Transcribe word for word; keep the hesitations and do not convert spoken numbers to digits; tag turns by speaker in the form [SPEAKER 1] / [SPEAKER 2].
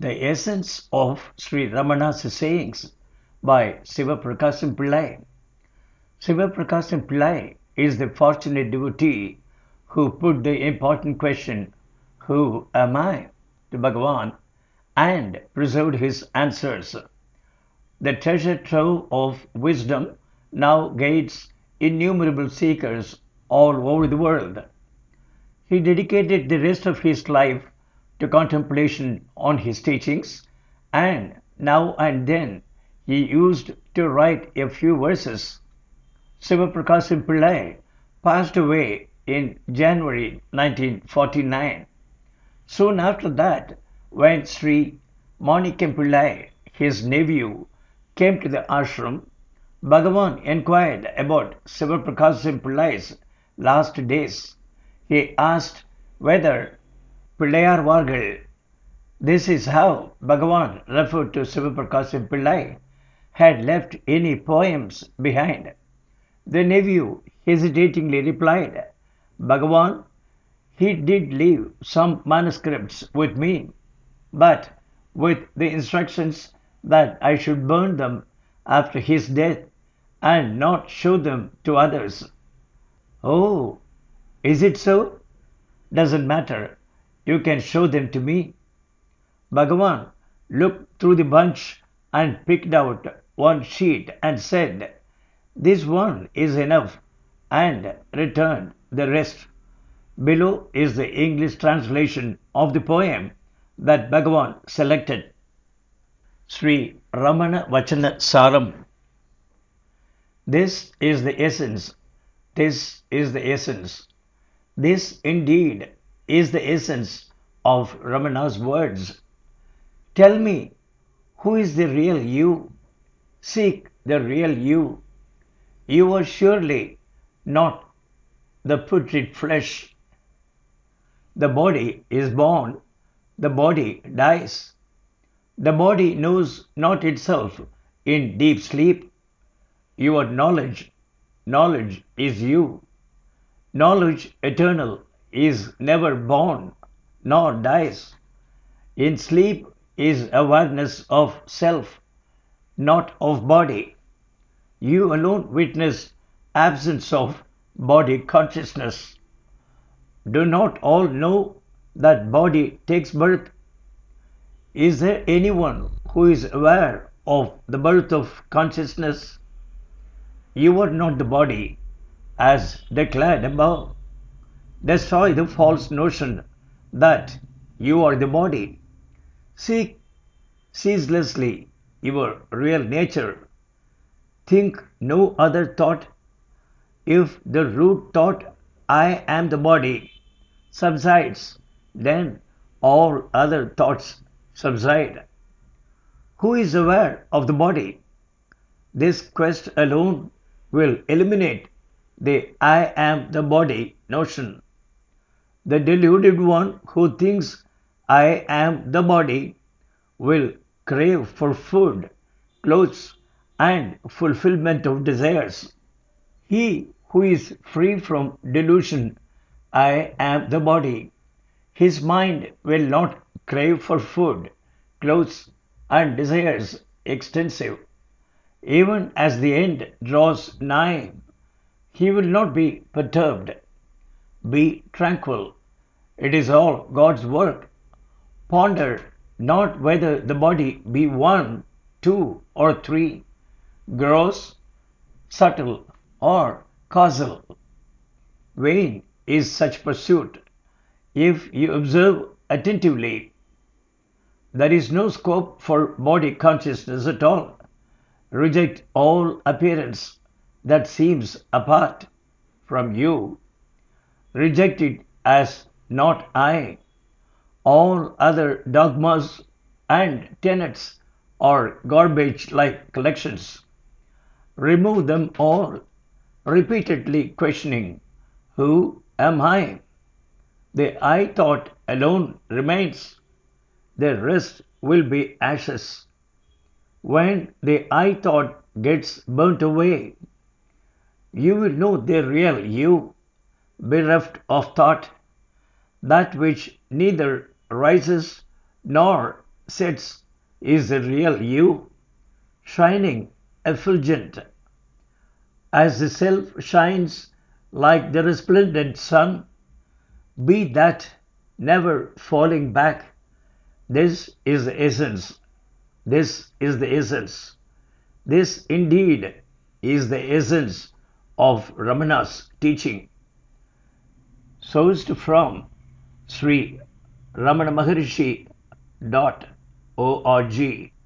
[SPEAKER 1] The essence of Sri Ramana's sayings by Sivaprakasam Pillai. Sivaprakasam Pillai is the fortunate devotee who put the important question, "Who am I?" to Bhagavan and preserved his answers. The treasure trove of wisdom now guides innumerable seekers all over the world. He dedicated the rest of his life to contemplation on his teachings, and now and then he used to write a few verses. Sivaprakasam Pillai passed away in January nineteen forty-nine. Soon after that, when Sri Manikam Pillai, his nephew, came to the ashram, Bhagavan inquired about Sivaprakasam Pillai's last days. He asked whether Pillayarvargal, this is how Bhagavan referred to Sivaprakasam Pillai, had left any poems behind. The nephew hesitatingly replied, Bhagavan, he did leave some manuscripts with me, but with the instructions that I should burn them after his death and not show them to others. Oh, is it so? Doesn't matter. You can show them to me. Bhagavan looked through the bunch and picked out one sheet and said, This one is enough, and returned the rest. Below is the English translation of the poem that Bhagavan selected. Sri Ramana Vachana Saram. This is the essence. This is the essence. This indeed is the essence of Ramana's words. Tell me, who is the real you? Seek the real you. You are surely not the putrid flesh. The body is born, the body dies. The body knows not itself in deep sleep. Your knowledge, knowledge is you. Knowledge eternal is never born nor dies. In sleep is awareness of self, not of body. You alone witness absence of body consciousness. Do not all know that body takes birth? Is there anyone who is aware of the birth of consciousness? You are not the body, as declared above. Destroy the false notion that you are the body. Seek ceaselessly your real nature. Think no other thought. If the root thought, I am the body, subsides, then all other thoughts subside. Who is aware of the body? This quest alone will eliminate the I am the body notion. The deluded one who thinks I am the body will crave for food, clothes, and fulfillment of desires. He who is free from delusion, I am the body, his mind will not crave for food, clothes, and desires extensive. Even as the end draws nigh, he will not be perturbed. Be tranquil. It is all God's work. Ponder not whether the body be one, two, or three, gross, subtle, or causal. Vain is such pursuit. If you observe attentively, there is no scope for body consciousness at all. Reject all appearance that seems apart from you. Reject it as not I. All other dogmas and tenets are garbage like collections. Remove them all, repeatedly questioning, Who am I? The I thought alone remains. The rest will be ashes. When the I thought gets burnt away, you will know the real you, bereft of thought, that which neither rises nor sits is the real you, shining effulgent as the self shines like the resplendent sun. Be that never falling back. This is the essence. This is the essence. This indeed is the essence of Ramana's teaching. Sourced from Sri Ramana Maharishi dot org.